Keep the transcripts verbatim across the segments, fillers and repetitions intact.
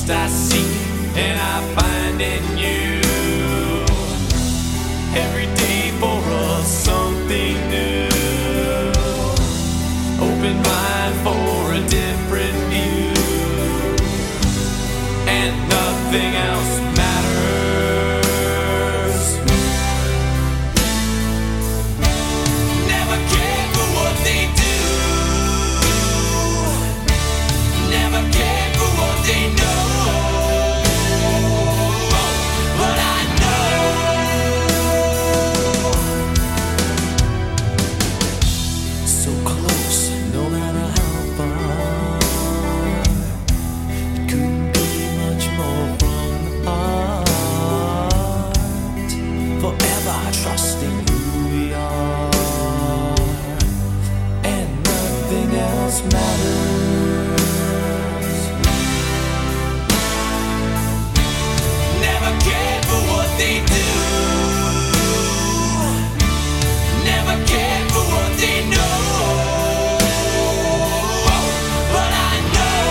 lost I seek and I find in you. Every day for us something new. Open mind for a different view, and nothing else matters. Never cared for what they do. Never cared for what they know. But I know so close, no matter how far. It couldn't be much more from the heart. Forever trusting who we are, and nothing else matters. Never cared for what they do. Never cared for what they know. But I know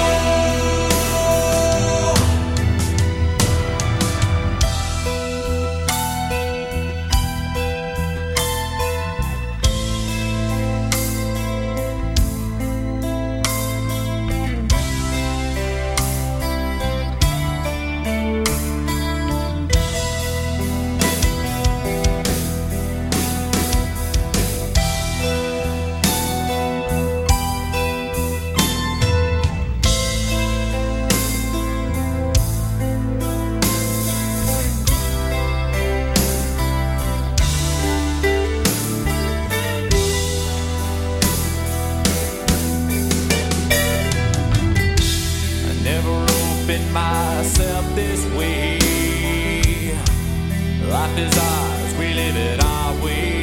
I never opened myself this way. Life is ours, we live it our way.